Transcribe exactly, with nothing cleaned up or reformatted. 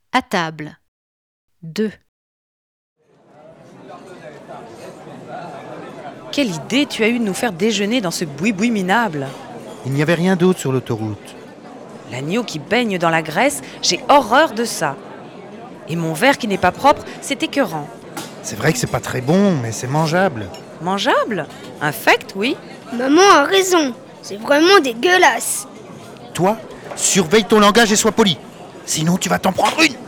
À table. deux. Quelle idée tu as eue de nous faire déjeuner dans ce boui-boui minable. Il n'y avait rien d'autre sur l'autoroute. L'agneau qui baigne dans la graisse, j'ai horreur de ça. Et mon verre qui n'est pas propre, c'est écœurant. C'est vrai que c'est pas très bon, mais c'est mangeable. Mangeable? Infect, oui. Maman a raison, c'est vraiment dégueulasse. Toi, surveille ton langage et sois poli. Sinon, tu vas t'en prendre une.